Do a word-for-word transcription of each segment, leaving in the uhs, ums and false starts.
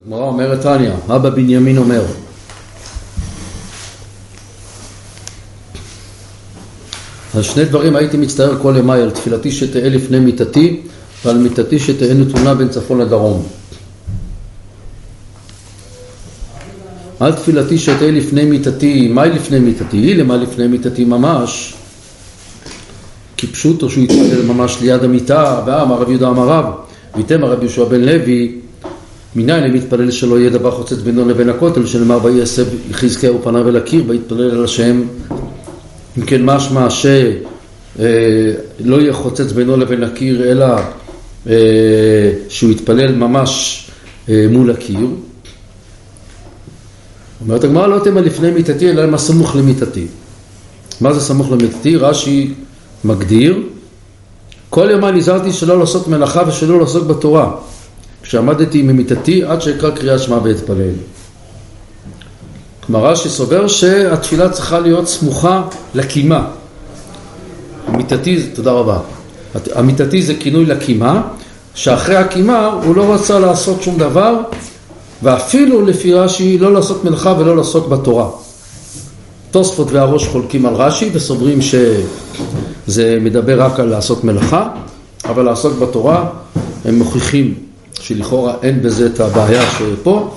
הגמרא אומרת תניא, אבא בנימין אומר, על שני דברים הייתי מצטער כל ימי, על תפילתי שתהיה לפני מיתתי ועל מיתתי שתהיה נתונה בין צפון לדרום. על תפילתי שתהיה לפני מיתתי, מה לפני מיתתי? למה לפני מיתתי ממש? כי פשוט שהוא יתפלל ממש ליד המיטה, ואמר רב יהודה אמר רב, ויתם הרב יהושע בן לוי, מניין אני מתפלל שלא יהיה דבר חוצץ בינו לבין הכותל, שנאמר ויסב חזקיה ופניו אל הקיר, ויתפלל על השם. אם כן משמע שלא יהיה חוצץ בינו לבין הקיר, אלא אה, שהוא יתפלל ממש אה, מול הקיר. אומרת הגמרא, לא תמה לפני מיתתי, אלא מה סמוך למיתתי. מה זה סמוך למיתתי? רש"י מגדיר, כל יום נזהרתי שלא לעשות מלאכה ושלא לעסוק בתורה, כשעמדתי ממיתתי עד שאקרא קריאת שמע ואתפלל. כלומר רש"י סובר שהתפילה צריכה להיות סמוכה לקימה. המיתתי, תודה רבה. המיתתי זה כינוי לקימה, שאחרי הקימה הוא לא רצה לעשות שום דבר, ואפילו לפי רש"י לא לעשות מלאכה ולא לעסוק בתורה. תוספות והראש חולקים על רש"י וסוברים שזה מדבר רק על לעשות מלאכה, אבל לעסוק בתורה הם מוכיחים שלכאורה אין בזה את הבעיה שפה,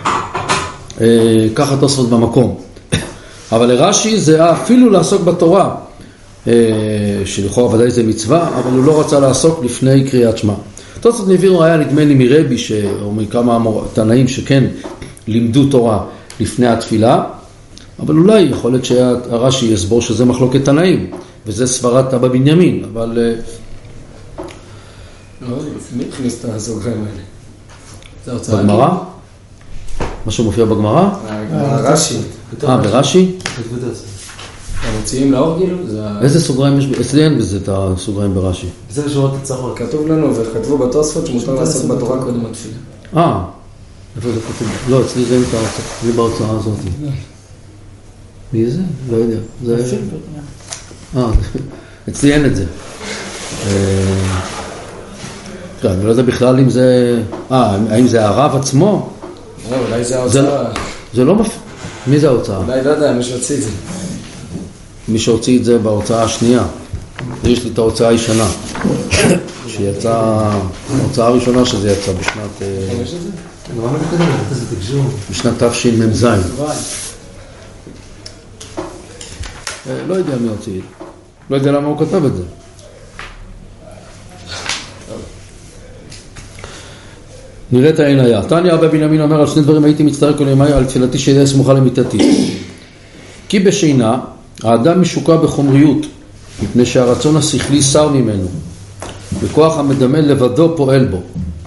ככה תוספות במקום. אבל לרש"י זה אפילו לעסוק בתורה, שלכאורה ודאי זה מצווה, אבל הוא לא רצה לעסוק לפני קריאת שמע. תוספות נביאו היה נדמה לי מרבי או מכמה תנאים שכן לימדו תורה לפני התפילה, אבל אולי יכול להיות שהרש"י יסבור שזה מחלוקת תנאים, וזה סברת אבא בנימין, אבל מי הכניס את הסוגריים האלה? בגמרא? מה שמופיע בגמרא? הרש"י. אה, ברש"י? המוציאים לאור גילו? איזה סוגריים יש? אצלי אין בזה את הסוגריים ברש"י. זה רשויות הצעות. כתוב לנו וכתבו בתוספות שמותר לעשות בתורה קודם התפילה. אה, איפה זה כתוב? לא, אצלי זה אין בהוצאה הזאת. מי זה? לא יודע. אה, אצלי אין את זה. אני לא יודע בכלל אם זה... אה, האם זה הרב עצמו? לא, אולי זה ההוצאה. זה לא מפ... מי זה ההוצאה? אולי לא יודע, מי שהוציא את זה. מי שהוציא את זה בהוצאה השנייה. יש לי את ההוצאה הישנה. שיצא... ההוצאה הראשונה שזה יצא בשנת... יש את זה? בשנת תשמ"ז. לא יודע מי הוציא. לא יודע למה הוא כתב את זה. נראה את העין היה. תניא אבא בנימין אומר על שני דברים הייתי מצטער כל ימי על תפילתי שיהיה סמוכה למיתתי. כי בשינה האדם משוקע בחומריות, מפני שהרצון השכלי שר ממנו, וכוח המדמה לבדו פועל בו.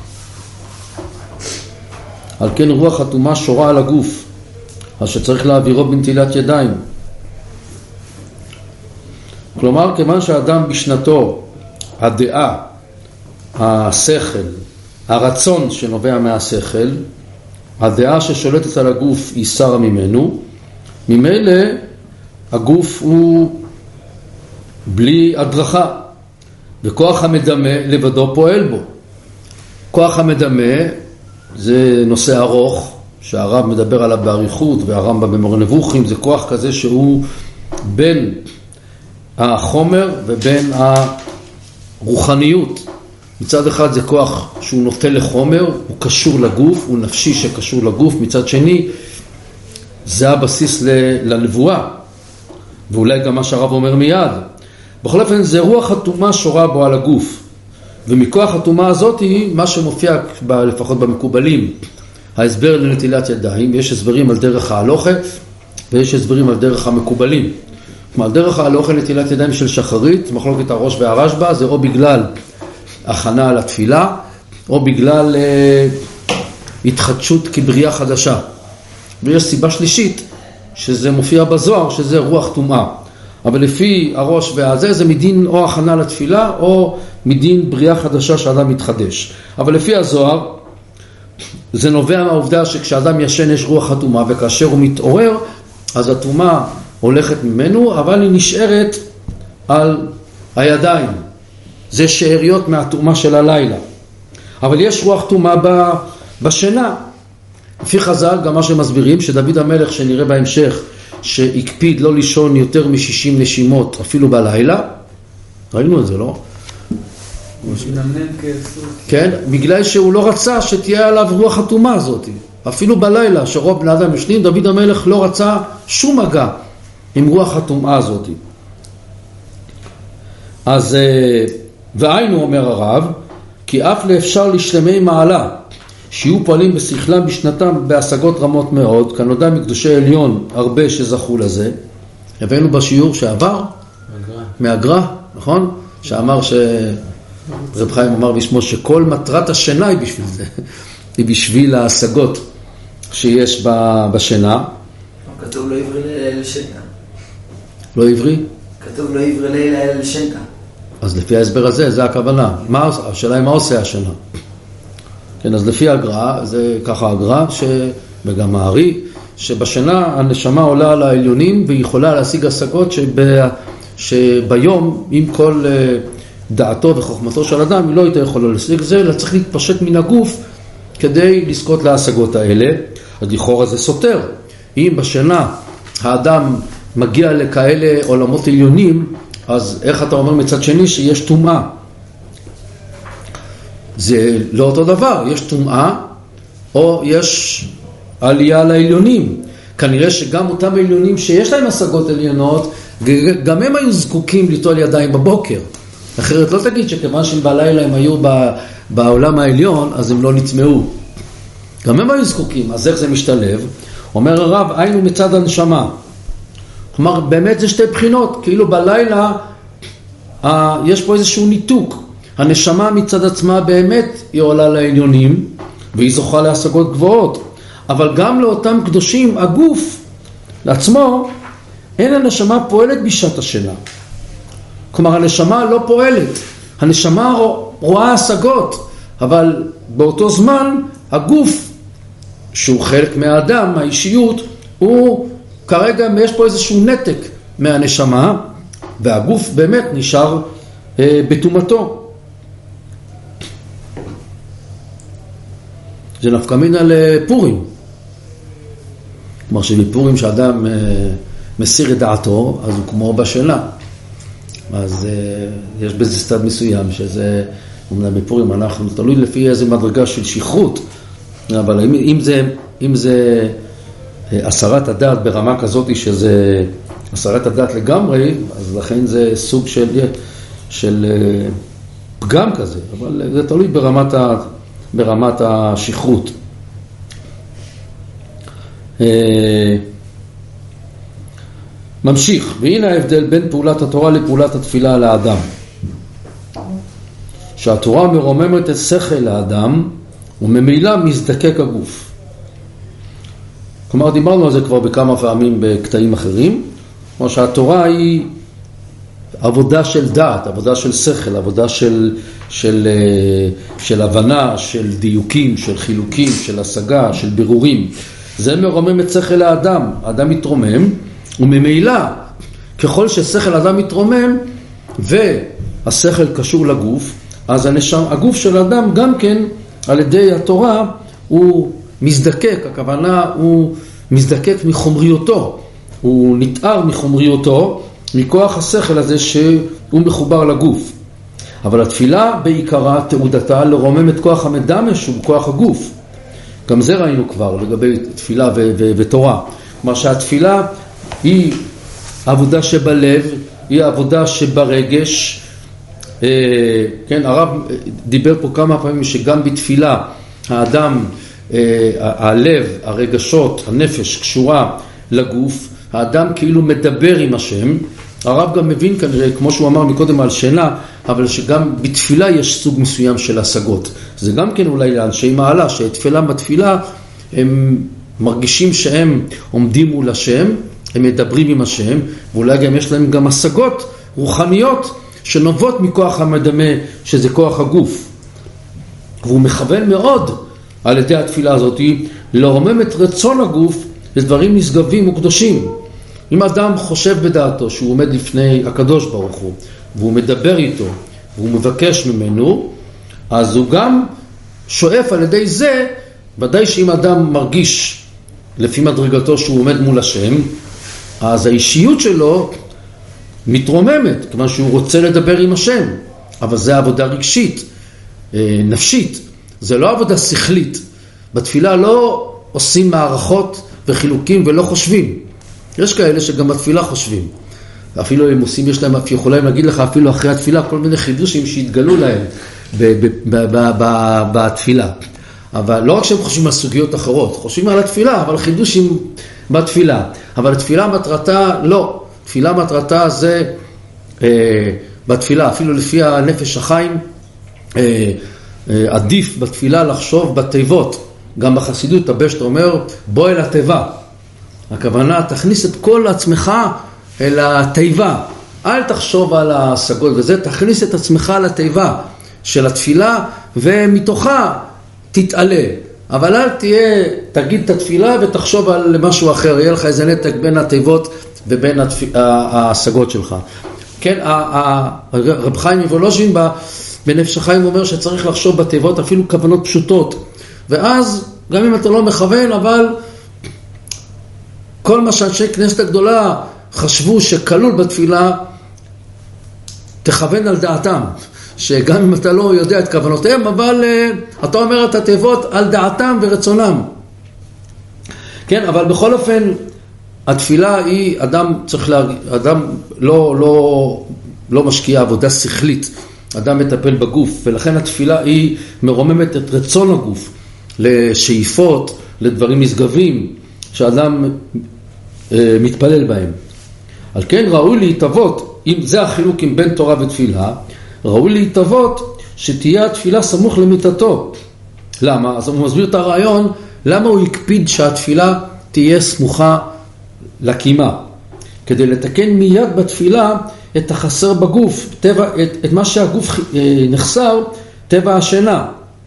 על כן רוח אטומה שורה על הגוף, אז שצריך להעבירו בנטילת ידיים. כלומר, כיוון שהאדם בשנתו, הדעה, השכל, הרצון שנובע מהשכל, הדעה ששולטת על הגוף היא שרה ממנו, ממילא הגוף הוא בלי הדרכה, וכוח המדמה לבדו פועל בו. כוח המדמה זה נושא ארוך, שהרב מדבר עליו באריכות, והרמב"ם במורה נבוכים, זה כוח כזה שהוא בין החומר ובין הרוחניות. מצד אחד זה כוח שהוא נוטה לחומר, הוא קשור לגוף, הוא נפשי שקשור לגוף. מצד שני, זה הבסיס לנבואה, ואולי גם מה שהרב אומר מיד. בכל אופן, זה רוח אטומה שורה בו על הגוף. ומכוח אטומה הזאת היא מה שמופיע לפחות במקובלים, ההסבר לנטילת ידיים. יש הסברים על דרך ההלוכה, ויש הסברים על דרך המקובלים. כלומר, דרך ההלוכה נטילת ידיים של שחרית, מחלוקת הראש והרשב"א, זה או בגלל הכנה על התפילה, או בגלל אה, התחדשות כבריאה חדשה. ויש סיבה שלישית, שזה מופיע בזוהר, שזה רוח טומאה. אבל לפי הראש והזה, זה מדין או הכנה לתפילה, או מדין בריאה חדשה שאדם מתחדש. אבל לפי הזוהר, זה נובע מהעובדה שכשאדם ישן יש רוח הטומאה, וכאשר הוא מתעורר, אז הטומאה הולכת ממנו, אבל היא נשארת על הידיים. זה שאריות מהטומאה של הלילה. אבל יש רוח טומאה בשינה. לפי חז"ל, גם מה שמסבירים, שדוד המלך שנראה בהמשך, שהקפיד לא לישון יותר מ-שישים נשימות, אפילו בלילה, ראינו את זה, לא? כן, בגלל שהוא לא רצה שתהיה עליו רוח אטומה הזאת. אפילו בלילה, שרוב בני אדם ישנים, דוד המלך לא רצה שום מגע עם רוח הטומאה הזאת. אז, והיינו אומר הרב, כי אף לאפשר לשלמי מעלה, שיהיו פועלים בשכלם בשנתם בהשגות רמות מאוד, כנודע מקדושי עליון הרבה שזכו לזה. הבאנו בשיעור שעבר, מהגר"א, נכון? שאמר ש... רב חיים אמר בשמו שכל מטרת השינה היא בשביל זה, היא בשביל ההשגות שיש בשינה. כתוב לא עברי לילה לשנתה. לא עברי? כתוב לא עברי לילה לשנתה. אז לפי ההסבר הזה, זה הכוונה. מה, השאלה היא מה עושה השינה. כן, אז לפי הגר"א, זה ככה הגר"א, וגם הארי, שבשינה הנשמה עולה על העליונים והיא יכולה להשיג השגות שב, שביום, עם כל דעתו וחוכמתו של אדם, היא לא הייתה יכולה להשיג זה, אלא צריך להתפשט מן הגוף כדי לזכות להשגות האלה. אז לכאורה זה סותר. אם בשינה האדם מגיע לכאלה עולמות עליונים, אז איך אתה אומר מצד שני שיש טומאה? זה לא אותו דבר, יש טומאה או יש עלייה לעליונים. כנראה שגם אותם עליונים שיש להם השגות עליונות, גם הם היו זקוקים ליטול ידיים בבוקר. אחרת לא תגיד שכיוון שהם בלילה הם היו בעולם העליון, אז הם לא נצמאו. גם הם היו זקוקים, אז איך זה משתלב? אומר הרב, היינו מצד הנשמה. כלומר, באמת זה שתי בחינות, כאילו בלילה אה, יש פה איזשהו ניתוק. הנשמה מצד עצמה באמת היא עולה לעליונים, והיא זוכה להשגות גבוהות. אבל גם לאותם קדושים, הגוף לעצמו, אין הנשמה פועלת בשעת השינה. כלומר, הנשמה לא פועלת. הנשמה רואה השגות, אבל באותו זמן הגוף, שהוא חלק מהאדם, האישיות, הוא כרגע יש פה איזשהו נתק מהנשמה, והגוף באמת נשאר אה, בטומאתו. זה נפקא מינה לפורים. כלומר שבפורים שאדם אה, מסיר את דעתו, אז הוא כמו בשינה. אז אה, יש בזה סתד מסוים, שזה, אומנם בפורים אנחנו תלוי לפי איזה מדרגה של שכרות, אבל אם, אם זה, אם זה הסרת הדעת ברמה כזאת שזה הסרת הדעת לגמרי, אז לכן זה סוג של, של פגם כזה, אבל זה תלוי ברמת, ה, ברמת השכרות. ממשיך, והנה ההבדל בין פעולת התורה לפעולת התפילה לאדם. שהתורה מרוממת את שכל לאדם, וממילא מזדקק הגוף. כלומר, דיברנו על זה כבר בכמה פעמים בקטעים אחרים, כמו שהתורה היא עבודה של דעת, עבודה של שכל, עבודה של, של, של הבנה, של דיוקים, של חילוקים, של השגה, של בירורים. זה מרומם את שכל האדם. האדם מתרומם, וממילא, ככל ששכל האדם מתרומם, והשכל קשור לגוף, אז הנשם, הגוף של האדם גם כן, על ידי התורה, הוא מזדקק, הכוונה הוא מזדקק מחומריותו, הוא נתאר מחומריותו, מכוח השכל הזה שהוא מחובר לגוף. אבל התפילה בעיקרה, תעודתה, לרומם את כוח המדמה שהוא כוח הגוף. גם זה ראינו כבר לגבי תפילה ו- ו- ותורה. כלומר שהתפילה היא עבודה שבלב, היא עבודה שברגש. אה, כן, הרב דיבר פה כמה פעמים שגם בתפילה האדם, אה, הלב, הרגשות, הנפש קשורה לגוף, האדם כאילו מדבר עם השם. הרב גם מבין כנראה, כמו שהוא אמר מקודם על שינה, אבל שגם בתפילה יש סוג מסוים של השגות. זה גם כן אולי לאנשי מעלה, שתפילה בתפילה הם מרגישים שהם עומדים מול השם, הם מדברים עם השם, ואולי גם יש להם גם השגות רוחניות שנובעות מכוח המדמה, שזה כוח הגוף. והוא מכוון מאוד על ידי התפילה הזאת לרומם את רצון הגוף לדברים נשגבים וקדושים. אם אדם חושב בדעתו שהוא עומד לפני הקדוש ברוך הוא, והוא מדבר איתו, והוא מבקש ממנו, אז הוא גם שואף על ידי זה ודאי שאם אדם מרגיש לפי מדרגתו שהוא עומד מול השם, אז האישיות שלו מתרוממת, כיוון שהוא רוצה לדבר עם השם, אבל זה עבודה רגשית, נפשית, זה לא עבודה שכלית. בתפילה לא עושים מערכות וחילוקים ולא חושבים. יש כאלה שגם בתפילה חושבים. אפילו הם עושים, יש להם, יכולים להגיד לך אפילו אחרי התפילה כל מיני חידושים שהתגלו להם בתפילה. אבל לא רק שהם חושבים על סוגיות אחרות, חושבים על התפילה, אבל חידושים בתפילה. אבל התפילה מטרתה לא. תפילה מטרתה זה אה, בתפילה, אפילו לפי הנפש החיים, אה, אה, עדיף בתפילה לחשוב בתיבות. גם בחסידות הבשט אומר, בוא אל התיבה. הכוונה, תכניס את כל עצמך אל התיבה. אל תחשוב על ההשגות וזה, תכניס את עצמך לתיבה של התפילה, ומתוכה תתעלה. אבל אל תהיה, תגיד את התפילה ותחשוב על משהו אחר. יהיה לך איזה נתק בין התיבות ובין ההשגות שלך. כן, רב חיים מוולוז'ין בנפש החיים אומר שצריך לחשוב בתיבות אפילו כוונות פשוטות. ואז, גם אם אתה לא מכוון, אבל כל מה שאנשי כנסת הגדולה חשבו שכלול בתפילה, תכוון על דעתם. שגם אם אתה לא יודע את כוונותיהם, אבל uh, אתה אומר את התיבות על דעתם ורצונם. כן, אבל בכל אופן, התפילה היא, אדם צריך להרגיש, אדם לא, לא, לא משקיע עבודה שכלית, אדם מטפל בגוף, ולכן התפילה היא מרוממת את רצון הגוף, לשאיפות, לדברים נשגבים, שאדם uh, מתפלל בהם. על כן ראוי להתאבות, אם זה החילוק עם בין תורה ותפילה, ראוי להתאבות שתהיה התפילה סמוך למיטתו. למה? אז הוא מסביר את הרעיון, למה הוא הקפיד שהתפילה תהיה סמוכה לקימה. כדי לתקן מיד בתפילה את החסר בגוף, טבע, את, את מה שהגוף נחסר, טבע השינה.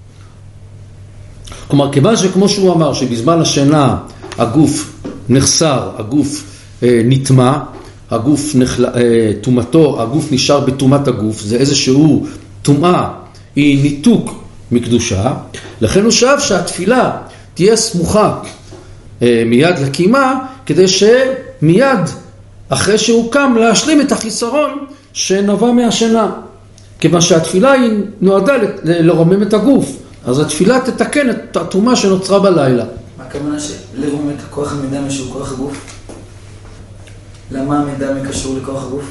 כלומר, כיוון שכמו שהוא אמר, שבזמן השינה הגוף נחסר, הגוף אה, נטמע, הגוף נחל... תומתו, הגוף נשאר בתומת הגוף, זה איזשהו תומה, היא ניתוק מקדושה, לכן הוא שאב שהתפילה תהיה סמוכה מיד לקימה, כדי שמיד אחרי שהוא קם להשלים את החיסרון שנבע מהשינה. כיוון שהתפילה היא נועדה לרומם את הגוף, אז התפילה תתקן את התומה שנוצרה בלילה. מה הכוונה שלרומם את הכוח המדמה שהוא כוח הגוף? למה המדמה קשור לכוח הגוף?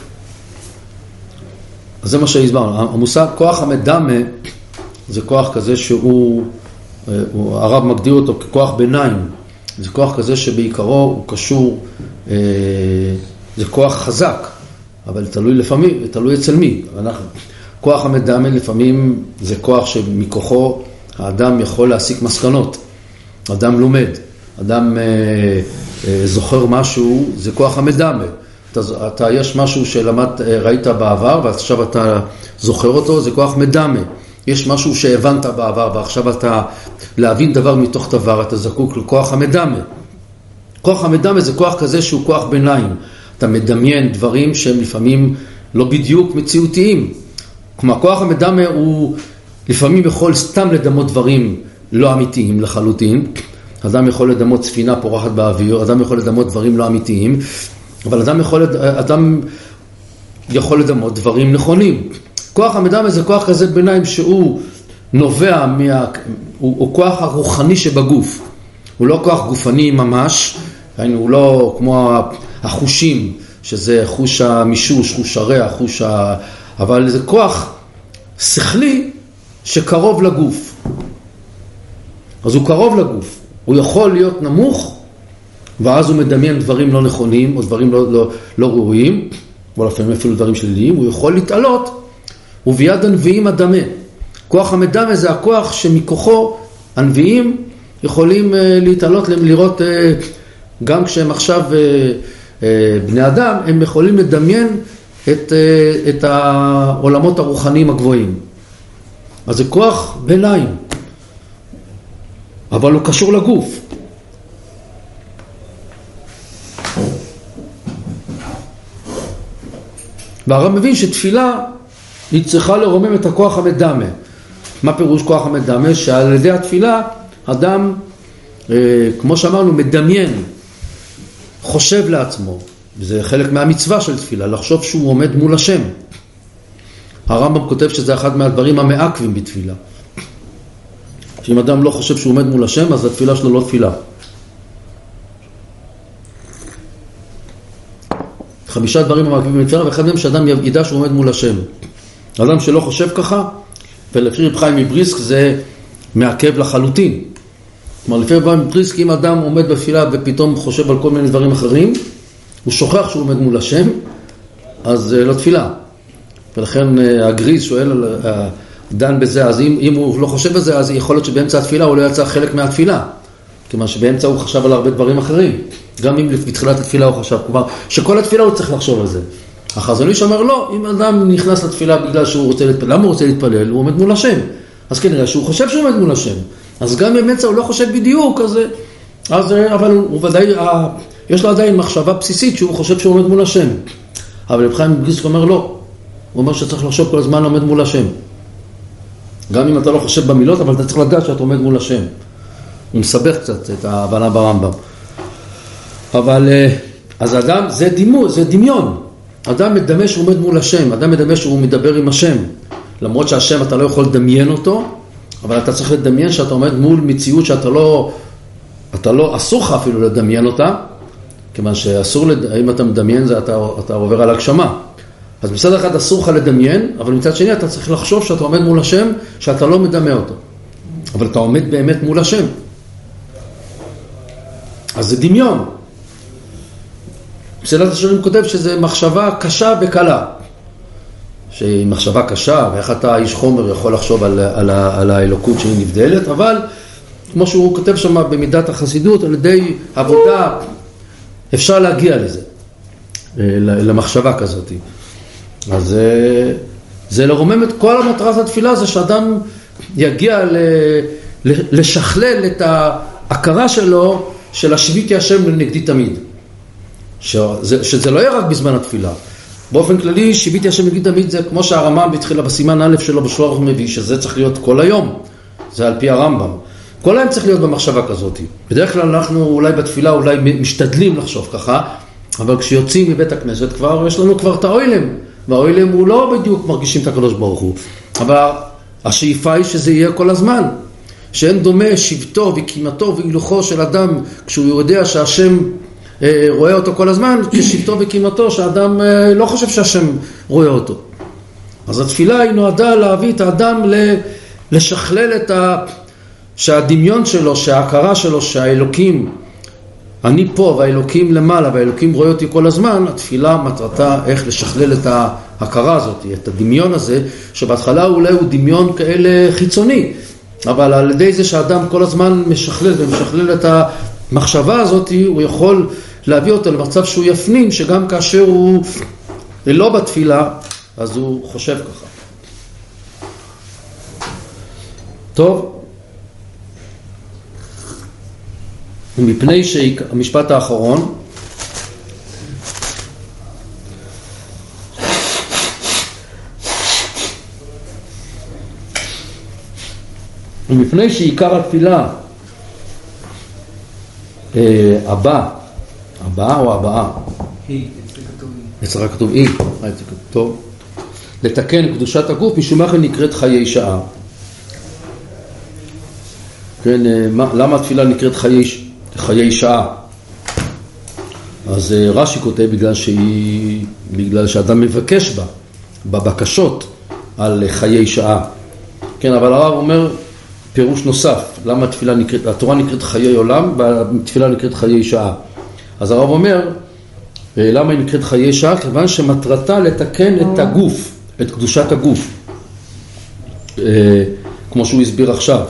אז זה מה שהסברנו. המושג כוח המדמה זה כוח כזה שהוא, הוא, הרב מגדיר אותו ככוח ביניים. זה כוח כזה שבעיקרו הוא קשור, אה, זה כוח חזק, אבל תלוי לפעמים, תלוי אצל מי. אנחנו, כוח המדמה לפעמים זה כוח שמכוחו האדם יכול להסיק מסקנות. אדם לומד, אדם אה, אה, זוכר משהו, זה כוח המדמה. אתה, אתה יש משהו שלמד, ראית בעבר ועכשיו אתה זוכר אותו, זה כוח מדמה. יש משהו שהבנת בעבר ועכשיו אתה להבין דבר מתוך דבר, אתה זקוק לכוח המדמה. כוח המדמה זה כוח כזה שהוא כוח ביניים. אתה מדמיין דברים שהם לפעמים לא בדיוק מציאותיים. כלומר, כוח המדמה הוא לפעמים יכול סתם לדמות דברים לא אמיתיים לחלוטין. אדם יכול לדמות ספינה פורחת באוויר, אדם יכול לדמות דברים לא אמיתיים, אבל אדם יכול, אדם יכול לדמות דברים נכונים. כוח המדמה זה כוח כזה ביניים שהוא נובע, מה, הוא, הוא כוח הרוחני שבגוף. הוא לא כוח גופני ממש, הוא לא כמו החושים, שזה חוש המישוש, חוש הריח, חוש ה... אבל זה כוח שכלי שקרוב לגוף. אז הוא קרוב לגוף. הוא יכול להיות נמוך, ואז הוא מדמיין דברים לא נכונים, או דברים לא, לא, לא ראויים, או לפעמים אפילו דברים שליליים, הוא יכול להתעלות, וביד הנביאים הדמה. כוח המדמה זה הכוח שמכוחו הנביאים יכולים uh, להתעלות, לראות, uh, גם כשהם עכשיו uh, uh, בני אדם, הם יכולים לדמיין את, uh, את העולמות הרוחניים הגבוהים. אז זה כוח ביניים, אבל הוא קשור לגוף. והרב מבין שתפילה היא צריכה לרומם את הכוח המדמה. מה פירוש כוח המדמה? שעל ידי התפילה אדם, כמו שאמרנו, מדמיין, חושב לעצמו, וזה חלק מהמצווה של תפילה, לחשוב שהוא עומד מול השם. הרמב"ם כותב שזה אחד מהדברים המעכבים בתפילה. שאם אדם לא חושב שהוא עומד מול השם, אז התפילה שלו לא תפילה. חמישה דברים המעכבים בתפילה, ואחד מהם שאדם ידע שהוא עומד מול השם. אדם שלא חושב ככה, ולפי רב חיים מבריסק זה מעכב לחלוטין. כלומר, לפי רב חיים מבריסק, אם אדם עומד בתפילה ופתאום חושב על כל מיני דברים אחרים, הוא שוכח שהוא עומד מול השם, אז לא תפילה. ולכן הגריז שואל, דן בזה, אז אם, אם הוא לא חושב בזה, אז יכול להיות שבאמצע התפילה הוא לא יצא חלק מהתפילה. כלומר שבאמצע הוא חשב על הרבה דברים אחרים. גם אם בתחילת התפילה הוא חשב, כלומר שכל התפילה הוא צריך לחשוב על זה. החזון איש אומר לא, אם אדם נכנס לתפילה בגלל שהוא רוצה להתפלל, למה הוא רוצה להתפלל? הוא עומד מול השם. אז כנראה שהוא חושב שהוא עומד מול השם. אז גם באמצע הוא לא חושב בדיוק, אז, אז, אבל הוא ודאי, יש לו עדיין מחשבה בסיסית שהוא חושב שהוא עומד מול השם. אבל רב חיים מבריסק אומר לא. הוא אומר שצריך לחשוב כל הזמן עומד מול השם. גם אם אתה לא חושב במילות, אבל אתה צריך לדעת שאתה עומד מול השם. הוא מסבך קצת את ההבנה ברמב"ם. אבל, אז אדם, זה דימו, זה דמיון. אדם מדמה שהוא עומד מול השם, אדם מדמה שהוא מדבר עם השם. למרות שהשם אתה לא יכול לדמיין אותו, אבל אתה צריך לדמיין שאתה עומד מול מציאות שאתה לא, אתה לא, אסור לך אפילו לדמיין אותה, כיוון שאסור, אם אתה מדמיין זה אתה, אתה עובר על הגשמה. אז מצד אחד אסור לך לדמיין, אבל מצד שני אתה צריך לחשוב שאתה עומד מול השם, שאתה לא מדמה אותו. אבל אתה עומד באמת מול השם. אז זה דמיון. מסילת ישרים כותב שזה מחשבה קשה וקלה. שהיא מחשבה קשה, ואיך אתה איש חומר יכול לחשוב על, על, על האלוקות שהיא נבדלת, אבל כמו שהוא כותב שם במידת החסידות, על ידי עבודה אפשר להגיע לזה, למחשבה כזאת. אז זה, זה לרומם את כל המטרת התפילה, זה שאדם יגיע ל, לשכלל את ההכרה שלו, של השביתי השם לנגדי תמיד. שזה, שזה לא יהיה רק בזמן התפילה. באופן כללי, שביתי השם לנגדי תמיד זה כמו שהרמב"ם בתחילה בסימן א' שלו בשלוח מביא, שזה צריך להיות כל היום. זה על פי הרמב"ם. כל היום צריך להיות במחשבה כזאת. בדרך כלל אנחנו אולי בתפילה אולי משתדלים לחשוב ככה, אבל כשיוצאים מבית הכנסת כבר, יש לנו כבר את האוילם. והאוילם הוא לא בדיוק מרגישים את הקדוש ברוך הוא. אבל השאיפה היא שזה יהיה כל הזמן. שאין דומה שבטו וקימתו והילוכו של אדם כשהוא יודע שהשם אה, רואה אותו כל הזמן, כשבטו וקימתו שהאדם אה, לא חושב שהשם רואה אותו. אז התפילה היא נועדה להביא את האדם ל, לשכלל את ה... שהדמיון שלו, שההכרה שלו, שהאלוקים, אני פה והאלוקים למעלה והאלוקים רואה אותי כל הזמן, התפילה מטרתה איך לשכלל את ההכרה הזאת, את הדמיון הזה, שבהתחלה אולי הוא דמיון כאלה חיצוני, אבל על ידי זה שאדם כל הזמן משכלל ומשכלל את המחשבה הזאת, הוא יכול להביא אותו למצב שהוא יפנים, שגם כאשר הוא לא בתפילה, אז הוא חושב ככה. טוב. ומפני שהמשפט האחרון, ומפני שעיקר התפילה אה, הבא, הבאה או הבאה? היא, אצלי כתוב היא. אצלך כתוב היא, טוב. לתקן קדושת הגוף, משום מה נקראת חיי שעה. כן, למה התפילה נקראת חיי, חיי שעה? אז רש"י כותב בגלל שהיא, בגלל שאדם מבקש בה, בבקשות על חיי שעה. כן, אבל הרב אומר פירוש נוסף, למה התפילה נקראת, התורה נקראת חיי עולם, והתפילה נקראת חיי שעה. אז הרב אומר, למה היא נקראת חיי שעה? כיוון שמטרתה לתקן את הגוף, את קדושת הגוף. כמו שהוא הסביר עכשיו.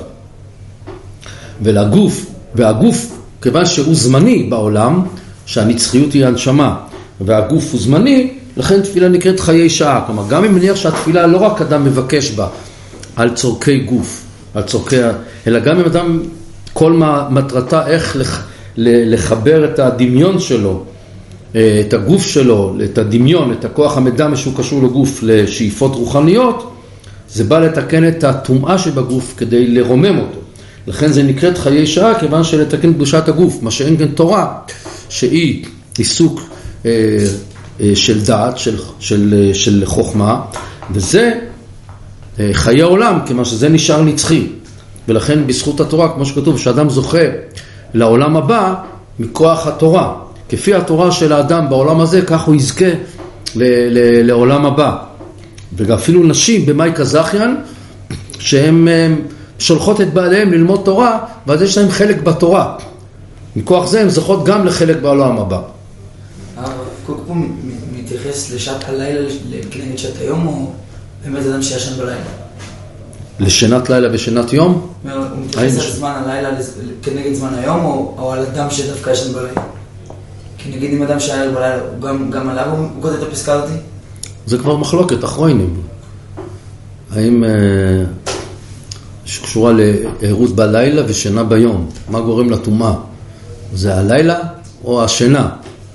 ולגוף, והגוף, כיוון שהוא זמני בעולם, שהנצחיות היא הנשמה, והגוף הוא זמני, לכן תפילה נקראת חיי שעה. כלומר, גם אם נניח שהתפילה לא רק אדם מבקש בה על צורכי גוף, על צורכי, אלא גם אם אדם כל מטרתה איך לחבר את הדמיון שלו, את הגוף שלו, את הדמיון, את הכוח המדם שהוא קשור לגוף לשאיפות רוחניות, זה בא לתקן את הטומאה שבגוף כדי לרומם אותו. לכן זה נקראת חיי שעה, כיוון שלתקן קדושת הגוף, מה שאין כן תורה, שהיא עיסוק אה, אה, של דעת, של, של, של חוכמה, וזה אה, חיי העולם, כיוון שזה נשאר נצחי. ולכן בזכות התורה, כמו שכתוב, שאדם זוכה לעולם הבא מכוח התורה. כפי התורה של האדם בעולם הזה, כך הוא יזכה ל- ל- לעולם הבא. ואפילו נשים במאי קזחיין, שהן שולחות את בעליהם ללמוד תורה, ואז יש להם חלק בתורה. מכוח זה הן זוכות גם לחלק בעולם הבא. הרב קוק פה מתייחס לשעת הלילה כנגד שעת היום, או באמת אדם שישן בלילה? לשנת לילה ושנת יום? הוא מתייחס על זמן הלילה כנגד זמן היום, או על אדם שדווקא ישן בלילה? כי נגיד אם אדם שהיה בלילה, גם עליו הוא כותב את הפסקה הזאת? זה כבר מחלוקת, אחרונים. האם שקשורה לערות בלילה ושינה ביום? מה גורם לטומאה? זה הלילה או השינה?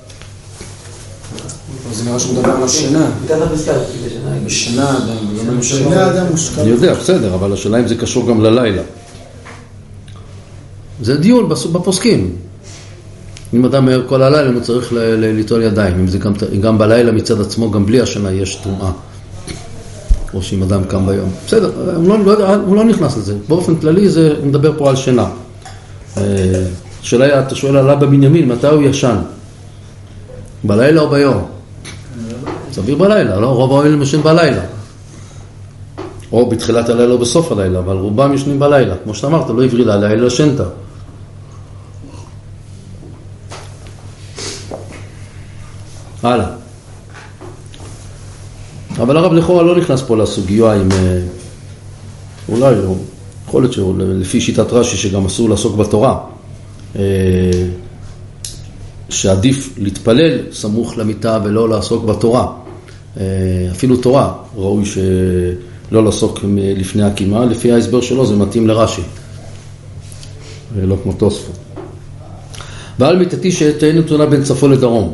זה נראה שהוא מדבר על השינה. מתת הפסקה, שינה אדם. שינה אדם מושקע. אני יודע, בסדר, אבל השאלה אם זה קשור גם ללילה. זה דיון בפוסקים. אם אדם מהר כל הלילה, הוא צריך ליטול ידיים. אם זה גם, גם בלילה מצד עצמו, גם בלי השנה יש טומאה. או שאם אדם קם ביום. בסדר, הוא לא, לא, הוא לא נכנס לזה. באופן כללי, זה מדבר פה על שינה. השאלה, אתה שואל עליו בבנימין, מתי הוא ישן? בלילה או ביום? סביר בלילה, לא? רוב האוהלים ישנים בלילה. או בתחילת הלילה או בסוף הלילה, אבל רובם ישנים בלילה. כמו שאתה אמרת, לא עברי לילה, אלא שנת. הלאה. אבל הרב לכאורה לא נכנס פה לסוגיה עם... אולי, יכול להיות שלפי שיטת רש"י שגם אסור לעסוק בתורה. שעדיף להתפלל סמוך למיטה ולא לעסוק בתורה. אפילו תורה ראוי שלא לעסוק לפני הקימה. לפי ההסבר שלו זה מתאים לרש"י. לא כמו תוספות. ועל מיטתי שתהא נתונה בין צפון לדרום.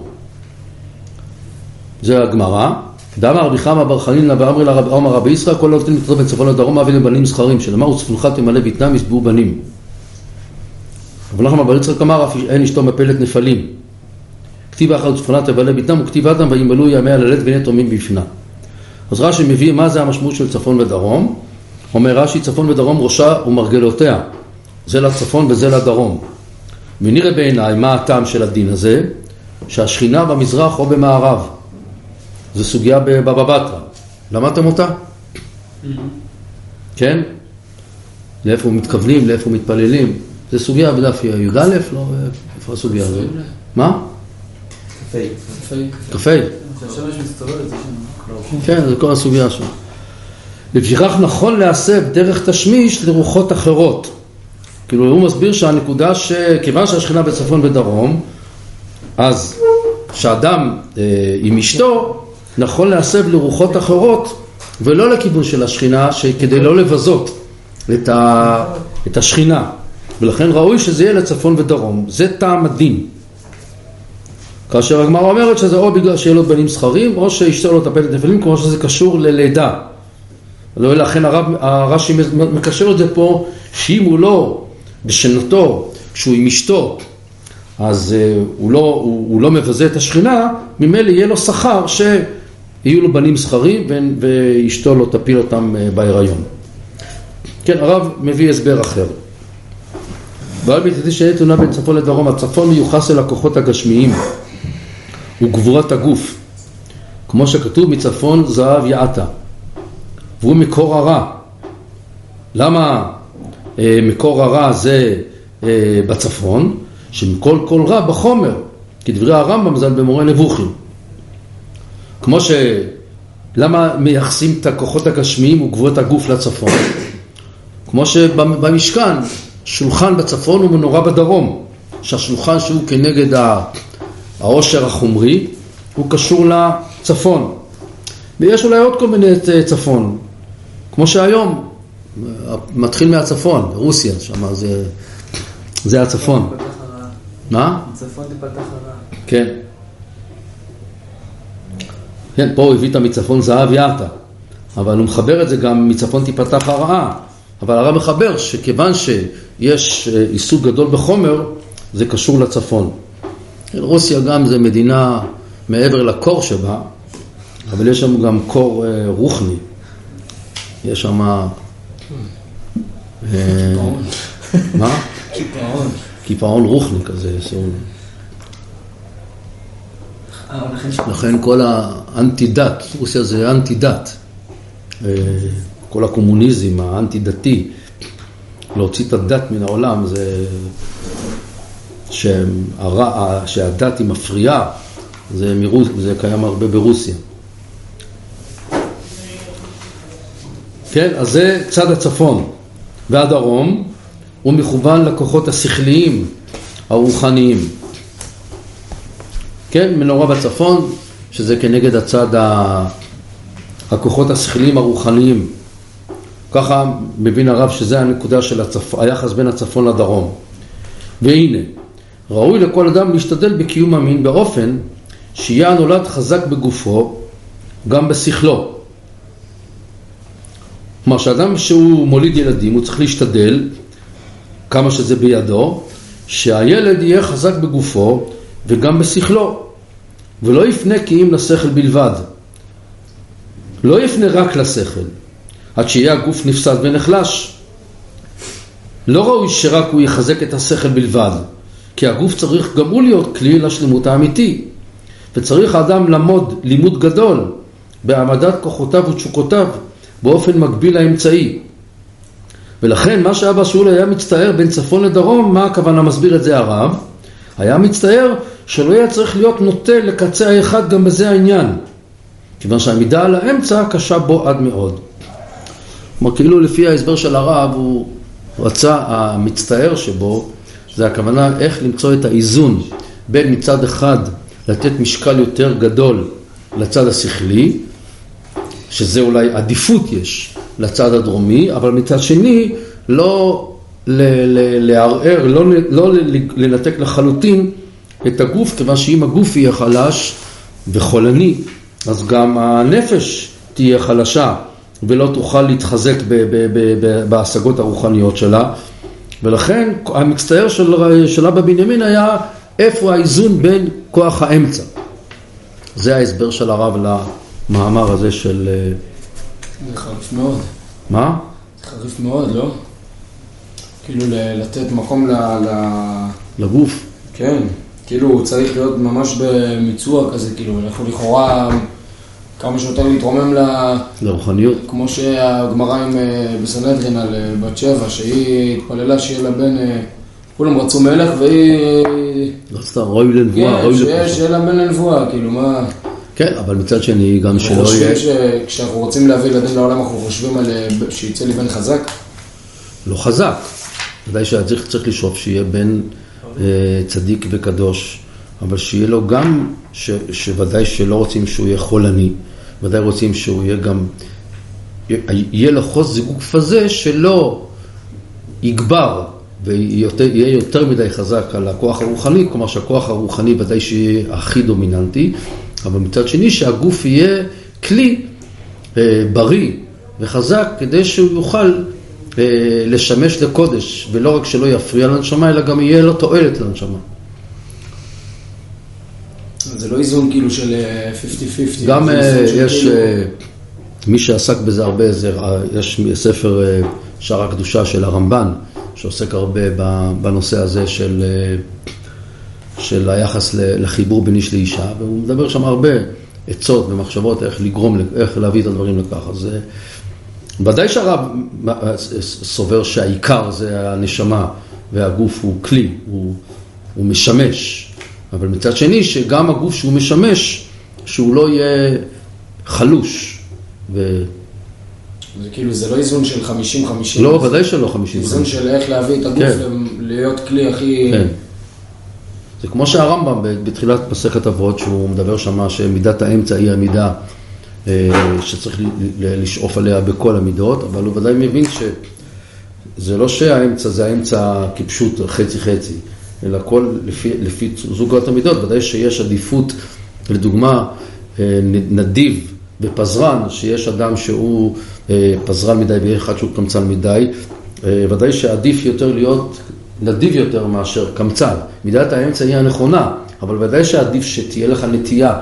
זה הגמרא. דאמר רבי חמא בר חנינא ואמרי לה רבי ישחק כל הנותן מיטתו בין צפון לדרום אבי לבנים זכרים שלמה וצפונך תמלא בטנם ישבעו בנים. אבל נחמן בר יצחק אמר אף אין אשתו מפלת נפלים. כתיב אחר צפונה תבלה בטנם וכתיב אדם וימלאו ימי הלילות והנה תומים בפנה. אז רש"י מביא מה זה המשמעות של צפון ודרום. אומר רש"י צפון ודרום ראשה ומרגלותיה. זה לצפון וזה לדרום. ונראה בעיניי מה הטעם של הדין הזה, שהשכינה במזרח או במערב. זו סוגיה בבבא בתרא. למדתם אותה? כן? לאיפה מתכוונים, לאיפה מתפללים. זו סוגיה בדף י"א, לא? איפה הסוגיה הזו? מה? קפי. קפי. השמש מסתובבת, זה שם. כן, זה כל הסוגיה שם. לפיכך נכון להסב דרך תשמיש לרוחות אחרות. כאילו הוא מסביר שהנקודה שכיוון שהשכינה בצפון ודרום, אז שאדם אה, עם אשתו נכון להסב לרוחות אחרות ולא לכיוון של השכינה, כדי לא לבזות את, ה, את השכינה. ולכן ראוי שזה יהיה לצפון ודרום. זה טעם הדין. כאשר הגמרא אומרת שזה או בגלל שיהיה לו בנים זכרים או שאשתו לא תפלת נפלים, כמו שזה קשור ללידה. לכן הרב, הרש"י מקשר את זה פה, שאם הוא לא בשנתו, כשהוא עם אשתו, אז הוא לא, הוא, הוא לא מבזה את השכינה, ממילא יהיה לו שכר שיהיו לו בנים זכרים ואשתו לא תפיל אותם בהיריון. כן, הרב מביא הסבר אחר. ועל מיטתי שתהא נתונה בין צפון לדרום, הצפון מיוחס אל הכוחות הגשמיים וגבורת הגוף, כמו שכתוב מצפון זהב יעתה, והוא מקור הרע. למה אה, מקור הרע זה אה, בצפון? שמכל כל רע בחומר, כדברי הרמב"ם ז"ל במורה נבוכים. כמו ש... למה מייחסים את הכוחות הגשמיים וגבורת הגוף לצפון? כמו שבמשכן, שולחן בצפון ומנורה בדרום, שהשולחן שהוא כנגד העושר החומרי, הוא קשור לצפון. ויש אולי עוד כל מיני צפון, כמו שהיום, מתחיל מהצפון, רוסיה, שמה זה, זה הצפון. מה? צפון תפתח הרע. כן. כן, פה הוא הביא את מצפון זהב יעתה, אבל הוא מחבר את זה גם מצפון תפתח הרעה. אבל הרב מחבר שכיוון שיש עיסוק גדול בחומר, זה קשור לצפון. רוסיה גם זה מדינה מעבר לקור שבה, אבל יש שם גם קור רוחני. יש שם... מה? קיפאון. קיפאון רוחני כזה. לכן כל האנטי דת, רוסיה זה אנטי דת. כל הקומוניזם, האנטי דתי, להוציא את הדת מן העולם, זה שהרע, שהדת היא מפריעה, זה, מרוס, זה קיים הרבה ברוסיה. כן, אז זה צד הצפון. והדרום הוא מכוון לכוחות השכליים, הרוחניים. כן, מנורה בצפון, שזה כנגד הצד הכוחות השכליים הרוחניים. ככה מבין הרב שזה הנקודה של הצפ... היחס בין הצפון לדרום. והנה, ראוי לכל אדם להשתדל בקיום המין באופן שיהיה הנולד חזק בגופו, גם בשכלו. כלומר, שאדם שהוא מוליד ילדים, הוא צריך להשתדל, כמה שזה בידו, שהילד יהיה חזק בגופו וגם בשכלו, ולא יפנה כי אם לשכל בלבד. לא יפנה רק לשכל, עד שיהיה הגוף נפסד ונחלש. לא ראוי שרק הוא יחזק את השכל בלבד, כי הגוף צריך גם הוא להיות כלי לשלמות האמיתי, וצריך האדם למוד לימוד גדול בהעמדת כוחותיו ותשוקותיו באופן מקביל לאמצעי. ולכן מה שאבא שאול היה מצטער בין צפון לדרום, מה הכוונה מסביר את זה הרב? היה מצטער שלא היה צריך להיות נוטה לקצה האחד גם בזה העניין, כיוון שהעמידה על האמצע קשה בו עד מאוד. כלומר, כאילו לפי ההסבר של הרב, הוא רצה, המצטער שבו, זה הכוונה איך למצוא את האיזון בין מצד אחד לתת משקל יותר גדול לצד השכלי, שזה אולי עדיפות יש לצד הדרומי, אבל מצד שני לא לערער, לא, לא לנתק לחלוטין את הגוף, כיוון שאם הגוף יהיה חלש וחולני, אז גם הנפש תהיה חלשה ולא תוכל להתחזק ב- ב- ב- ב- בהשגות הרוחניות שלה. ולכן המצטער של, של אבא בנימין היה איפה האיזון בין כוח האמצע. זה ההסבר של הרב למאמר הזה של... זה חריף מאוד. מה? זה חריף מאוד, לא? כאילו לתת מקום ל... ל... לגוף. כן, כאילו הוא צריך להיות ממש במיצוע כזה, כאילו אנחנו לכאורה כמה שיותר להתרומם ל... לרוחניות. כמו שהגמרא עם בסנהדרין על בת שבע, שהיא התפללה שיהיה לה בן, כולם רצו מלך והיא... לא סתם, ראוי לנבואה, כן, שיהיה לה בן לנבואה, כאילו מה... כן, אבל מצד שני גם שלא יהיה... אנחנו חושבים שכשאנחנו רוצים להביא ילדים לעולם, אנחנו חושבים על שיצא לי בן חזק? לא חזק. ודאי שצריך צריך לשאוף שיהיה בן צדיק וקדוש, אבל שיהיה לו גם, ש, שוודאי שלא רוצים שהוא יהיה חולני, ודאי רוצים שהוא יהיה גם, יהיה לו חוז גוף הזה שלא יגבר ויהיה יותר מדי חזק על הכוח הרוחני, כלומר שהכוח הרוחני ודאי שיהיה הכי דומיננטי, אבל מצד שני שהגוף יהיה כלי בריא וחזק כדי שהוא יוכל לשמש לקודש, ולא רק שלא יפריע לנשמה, אלא גם יהיה לו תועלת לנשמה. זה לא איזון כאילו של חמישים חמישים. גם יש, מי שעסק בזה הרבה, יש ספר שער הקדושה של הרמב"ן, שעוסק הרבה בנושא הזה של, של היחס לחיבור בין איש לאישה, והוא מדבר שם הרבה עצות ומחשבות איך לגרום, איך להביא את הדברים לכך. אז ודאי שהרב סובר שהעיקר זה הנשמה והגוף הוא כלי, הוא, הוא משמש. אבל מצד שני שגם הגוף שהוא משמש, שהוא לא יהיה חלוש. ו... זה כאילו, זה לא איזון של חמישים חמישים. לא, ודאי שלא חמישים חמישים. איזון של איך להביא את הגוף כן. להיות כלי הכי... כן. זה כמו שהרמב"ם בתחילת מסכת אבות, שהוא מדבר שמה שמידת האמצע היא המידה שצריך לשאוף עליה בכל המידות, אבל הוא ודאי מבין שזה לא שהאמצע זה האמצע כפשוט חצי חצי, אלא כל לפי, לפי זוגות המידות, ודאי שיש עדיפות, לדוגמה, נדיב ופזרן, שיש אדם שהוא אה, פזרן מדי ואחד שהוא קמצן מדי, אה, ודאי שעדיף יותר להיות נדיב יותר מאשר קמצן. מידת האמצע היא הנכונה, אבל ודאי שעדיף שתהיה לך נטייה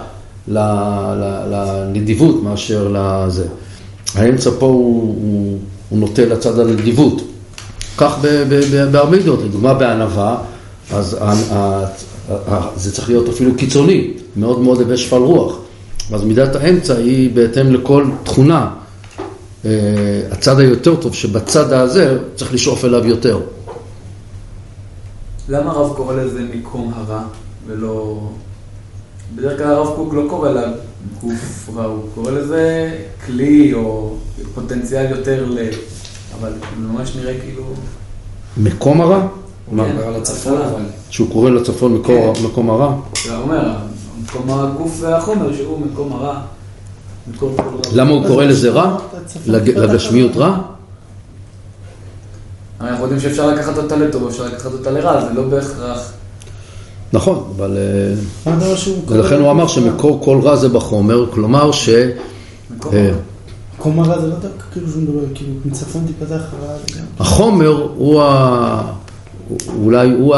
לנדיבות מאשר לזה. האמצע פה הוא, הוא, הוא נוטה לצד הנדיבות. כך בהרבה דעות, לדוגמה בענווה, אז זה צריך להיות אפילו קיצוני, מאוד מאוד הווה שפל רוח. אז מידת האמצע היא בהתאם לכל תכונה. הצד היותר טוב שבצד הזה צריך לשאוף אליו יותר. למה הרב קורא לזה מקום הרע ולא... בדרך כלל הרב קוק לא קורא לה גוף רע, הוא קורא לזה כלי או פוטנציאל יותר ל... אבל ממש נראה כאילו... מקום הרע? הוא קורא לצפון אבל. שהוא קורא לצפון מקום הרע? הוא אומר, מקום הגוף והחומר שהוא מקום הרע. למה הוא קורא לזה רע? לגשמיות רע? אנחנו יודעים שאפשר לקחת אותה לטוב, אפשר לקחת אותה לרע, זה לא בהכרח. נכון, אבל... ולכן הוא אמר שמקור כל רע זה בחומר, כלומר ש... מקום הרע זה לא דווקא כאילו שהוא מדבר, כאילו מצפון תיפתח רע. החומר הוא ה... אולי הוא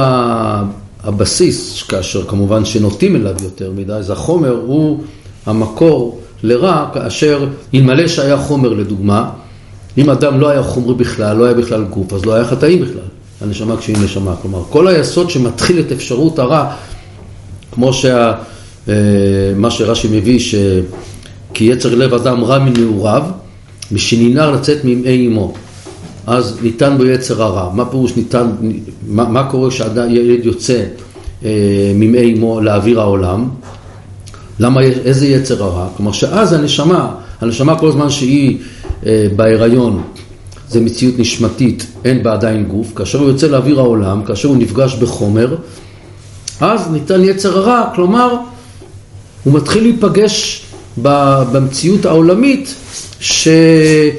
הבסיס, כאשר כמובן שנוטים אליו יותר מדי, אז החומר הוא המקור לרע, כאשר אלמלא שהיה חומר לדוגמה, אם אדם לא היה חומרי בכלל, לא היה בכלל גוף, אז לא היה חטאים בכלל. הנשמה כשהיא נשמה. כלומר, כל היסוד שמתחיל את אפשרות הרע, כמו שה, מה שרש"י מביא, כי יצר לב אדם רע מנעוריו, משנינר לצאת ממאי אמו. אז ניתן בו יצר הרע. מה פירוש ניתן, מה, מה קורה כשילד יוצא ממאי אמו לאוויר העולם? למה, איזה יצר הרע? כלומר, שאז הנשמה, הנשמה כל הזמן שהיא בהיריון, זה מציאות נשמתית, אין בה עדיין גוף, כאשר הוא יוצא לאוויר העולם, כאשר הוא נפגש בחומר, אז ניתן יצר הרע, כלומר, הוא מתחיל להיפגש במציאות העולמית, שהיא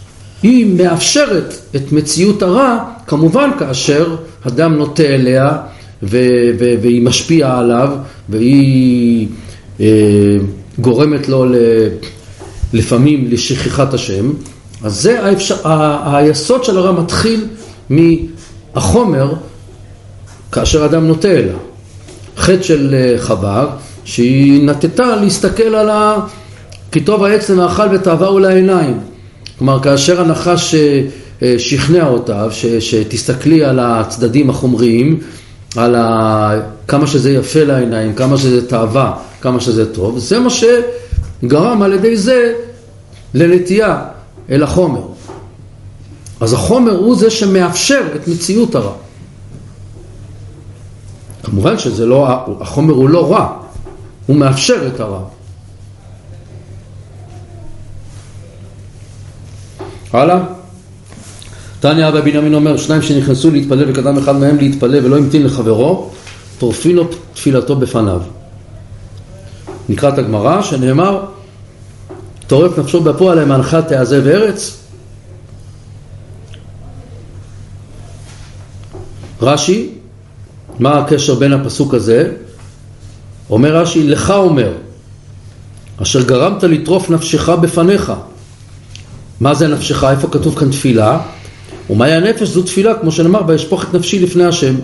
מאפשרת את מציאות הרע, כמובן כאשר אדם נוטה אליה, והיא משפיעה עליו, והיא גורמת לו לפעמים לשכחת השם, אז זה האפשר, היסוד של הרע מתחיל מהחומר כאשר אדם נוטה אליה. חטא של חווה שהיא נטטה להסתכל על ה... כי טוב העץ למאכל ותאווהו לעיניים. כלומר כאשר הנחש שכנע אותה ש... שתסתכלי על הצדדים החומריים, על ה... כמה שזה יפה לעיניים, כמה שזה תאווה, כמה שזה טוב, זה מה שגרם על ידי זה לנטייה אל החומר. אז החומר הוא זה שמאפשר את מציאות הרע. כמובן שזה לא, החומר הוא לא רע, הוא מאפשר את הרע. הלאה. תניא אבא בנימין אומר, שניים שנכנסו להתפלל וקדם אחד מהם להתפלל ולא המתין לחברו, טורפין לו תפילתו בפניו. נקרא את הגמרא שנאמר, טורף נפשו בפועל למענך תעזב ארץ. רש"י, מה הקשר בין הפסוק הזה? אומר רש"י, לך אומר, אשר גרמת לטרוף נפשך בפניך. מה זה נפשך? איפה כתוב כאן תפילה? ומהי הנפש? זו תפילה, כמו שנאמר, וישפוך את נפשי לפני השם.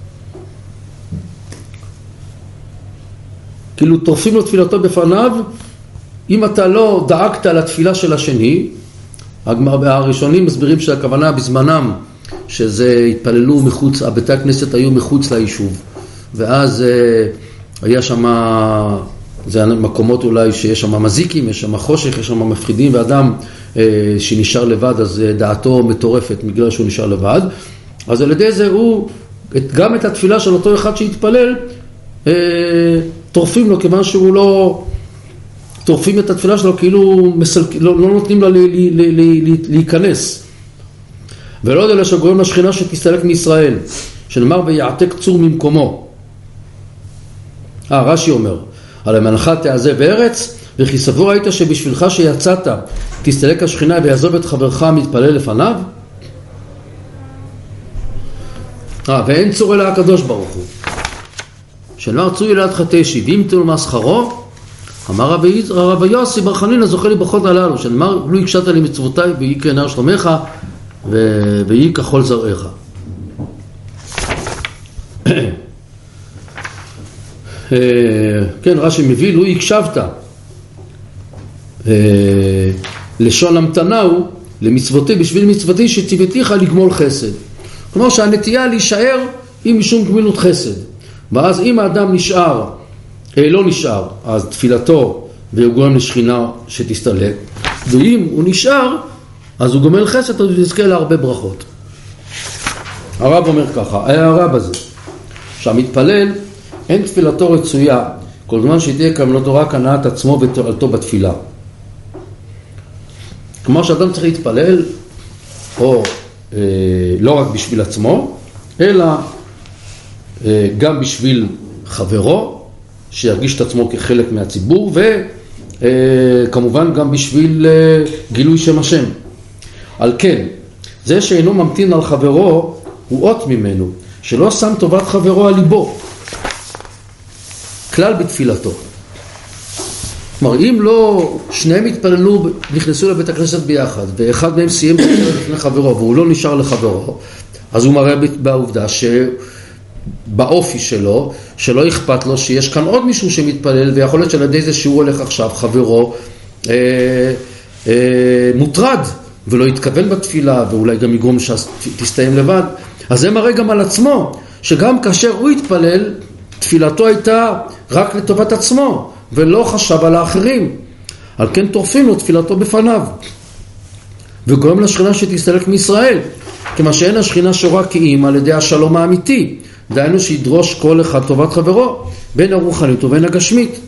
כאילו טורפים לו תפילתו בפניו, אם אתה לא דאגת לתפילה של השני, הראשונים מסבירים שהכוונה בזמנם, שזה התפללו מחוץ, בתי הכנסת היו מחוץ ליישוב, ואז היה שם, זה מקומות אולי שיש שם מזיקים, יש שם חושך, יש שם מפחידים, ואדם שנשאר לבד, אז דעתו מטורפת בגלל שהוא נשאר לבד, אז על ידי זה הוא, גם את התפילה של אותו אחד שהתפלל, טורפים לו, כיוון שהוא לא, טורפים את התפילה שלו, כאילו מסלק, לא, לא נותנים לה לי, לי, לי, לי, להיכנס. ולא יודע שגורם לשכינה שתסתלק מישראל, שנאמר ויעתק צור ממקומו. אה, רש"י אומר, על המנחה תעזב ארץ, וכי סבור היית שבשבילך שיצאת, תסתלק השכינה ויעזוב את חברך המתפלל לפניו? אה, ואין צור אלא הקדוש ברוך הוא. שנאמר צוי אלעד חטשי, ואם תלו מה שכרו, אמר רבי יוסי בר חנינא זוכה לי ברכות הללו, שנאמר לו הקשבת לי מצוותיי ויהי כנהר שלומך ויהי ככל זרעך. כן, רש"י מביא לו הקשבת, לשון המתנה הוא למצוותי, בשביל מצוותי שציוותיך לגמול חסד. כלומר שהנטייה להישאר היא משום גמילות חסד, ואז אם האדם נשאר לא נשאר, אז תפילתו והוא גורם לשכינה שתסתלק, ואם הוא נשאר אז הוא גומל חסד, אז הוא יזכה להרבה ברכות. הרב אומר ככה, ההערה בזה שהמתפלל אין תפילתו רצויה כל זמן שתהיה כוונתו רק הנעת עצמו ותועלתו בתפילה. כלומר שאדם צריך להתפלל או אה, לא רק בשביל עצמו אלא אה, גם בשביל חברו שירגיש את עצמו כחלק מהציבור, וכמובן גם בשביל גילוי שם השם. על כן, זה שאינו ממתין על חברו הוא אות ממנו, שלא שם טובת חברו על ליבו, כלל בתפילתו. כלומר, אם לא שניהם התפללו, נכנסו לבית הכנסת ביחד, ואחד מהם סיים לפני חברו, והוא לא נשאר לחברו, אז הוא מראה בעובדה ש... באופי שלו, שלא אכפת לו שיש כאן עוד מישהו שמתפלל, ויכול להיות שעל ידי זה שהוא הולך עכשיו, חברו אה, אה, מוטרד, ולא יתכוון בתפילה, ואולי גם יגרום שתסתיים לבד. אז זה מראה גם על עצמו, שגם כאשר הוא התפלל, תפילתו הייתה רק לטובת עצמו, ולא חשב על האחרים. על כן טורפים לו תפילתו בפניו, וגורם לשכינה שתסתלק מישראל, כמה שאין השכינה שורה כאימא על ידי השלום האמיתי, דהיינו שידרוש כל אחד טובת חברו, בין הרוחנית ובין הגשמית.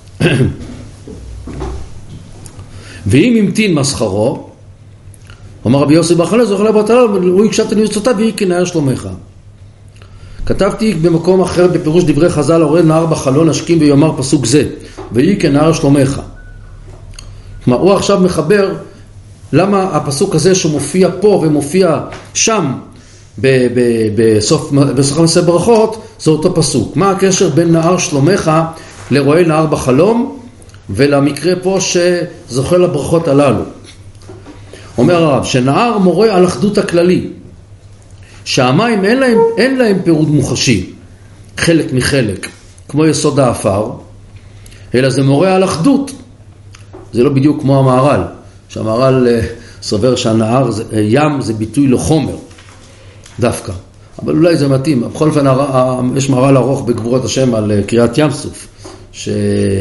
ואם המתין מסחרו, אומר רבי יוסי בר חנינא זוכה לי ברכות הללו, הוא הקשבת לי מצוותיי ויהי כנהר שלומך. כתבתי במקום אחר בפירוש דברי חז"ל, הורד נהר בחלון השכים ויאמר פסוק זה, ויהי כנהר שלומך. כלומר, הוא עכשיו מחבר למה הפסוק הזה שמופיע פה ומופיע שם בסוף מסכת ברכות, זה אותו פסוק. מה הקשר בין נהר שלומך לרואה נהר בחלום ולמקרה פה שזוכה לברכות הללו? אומר הרב שנהר מורה על אחדות הכללי, שהמים אין להם, אין להם פירוד מוחשי, חלק מחלק, כמו יסוד האפר, אלא זה מורה על אחדות. זה לא בדיוק כמו המהר"ל, שהמהר"ל סובר שהנהר, זה, ים זה ביטוי לחומר דווקא, אבל אולי זה מתאים. בכל אופן יש מהר"ל ארוך בגבורת השם על קריאת ים סוף, ש...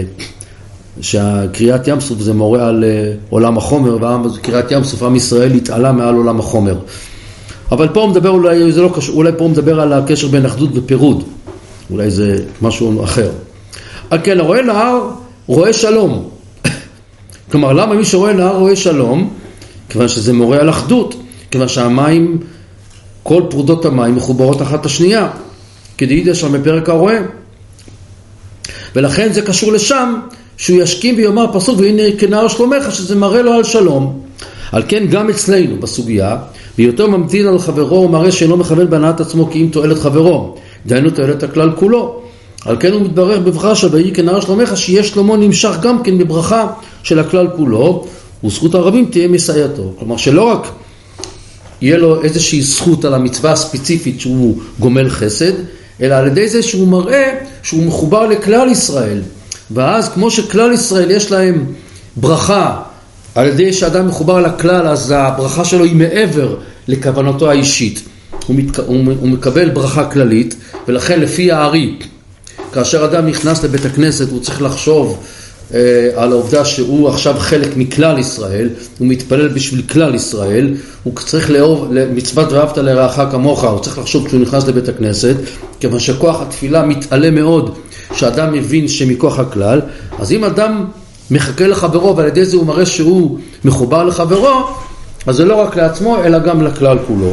שהקריאת ים סוף זה מורה על עולם החומר, וקריאת ים סוף עם ישראל התעלה מעל עולם החומר. אבל פה הוא מדבר, אולי זה לא קשור, אולי פה הוא מדבר על הקשר בין אחדות ופירוד, אולי זה משהו אחר. כן, רואה נהר רואה שלום. כלומר, למה מי שרואה נהר רואה שלום? כיוון שזה מורה על אחדות, כיוון שהמים, כל פרודות המים מחוברות אחת השנייה, כדאידע שם בפרק הרואה. ולכן זה קשור לשם, שהוא ישכים ויאמר פסוק והנה כנהר שלומך, שזה מראה לו על שלום. על כן גם אצלנו בסוגיה, ויותר ממתין על חברו הוא מראה שאינו מכוון בהנאת עצמו כי אם תועלת חברו, דהיינו תועלת הכלל כולו. על כן הוא מתברך בברכה שוויהי כנהר שלומך, שיש שלמה נמשך גם כן בברכה של הכלל כולו, וזכות הרבים תהיה מסייעתו. כלומר שלא רק יהיה לו איזושהי זכות על המצווה הספציפית שהוא גומל חסד, אלא על ידי זה שהוא מראה שהוא מחובר לכלל ישראל. ואז כמו שכלל ישראל יש להם ברכה, על ידי שאדם מחובר לכלל, אז הברכה שלו היא מעבר לכוונתו האישית. הוא, מת... הוא מקבל ברכה כללית, ולכן לפי הארי, כאשר אדם נכנס לבית הכנסת, הוא צריך לחשוב אה, על העובדה שהוא עכשיו חלק מכלל ישראל, הוא מתפלל בשביל כלל ישראל, הוא צריך לאהוב מצוות ואהבת לרעך כמוך, הוא צריך לחשוב כשהוא נכנס לבית הכנסת, כיוון שכוח התפילה מתעלה מאוד, שאדם מבין שמכוח הכלל, אז אם אדם מחכה לחברו ועל ידי זה הוא מראה שהוא מחובר לחברו, אז זה לא רק לעצמו אלא גם לכלל כולו.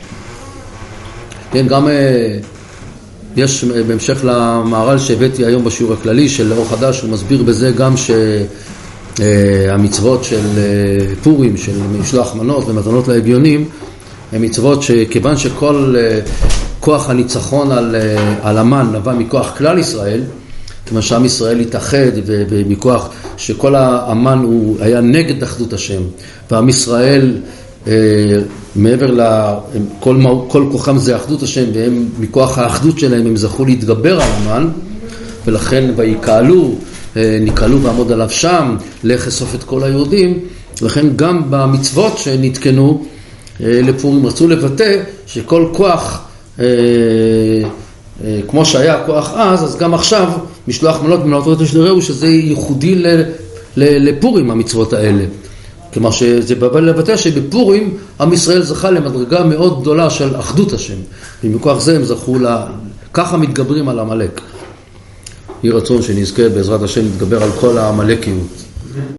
כן, גם יש בהמשך למהר"ל שהבאתי היום בשיעור הכללי של אור חדש, הוא מסביר בזה גם שהמצוות של פורים, של משלוח מנות ומתנות להגיונים, הן מצוות שכיוון שכל כוח הניצחון על, על המן נבע מכוח כלל ישראל, כיוון שעם ישראל התאחד ומכוח שכל האמן הוא היה נגד אחדות השם, ועם ישראל מעבר לכל כל כוחם זה אחדות השם, והם מכוח האחדות שלהם הם זכו להתגבר על המן, ולכן ויקהלו, נקהלו ועמוד עליו שם, לחשוף את כל היהודים. לכן גם במצוות שנתקנו לפורים רצו לבטא שכל כוח, כמו שהיה כוח אז, אז גם עכשיו משלוח מנות במלאכתו תשדרהו, שזה ייחודי לפורים המצוות האלה. כלומר שזה בא לבטא שבפורים עם ישראל זכה למדרגה מאוד גדולה של אחדות השם, ומכוח זה הם זכו לה, ככה מתגברים על המלאק. יהי רצון שנזכה בעזרת השם להתגבר על כל המלאקיות.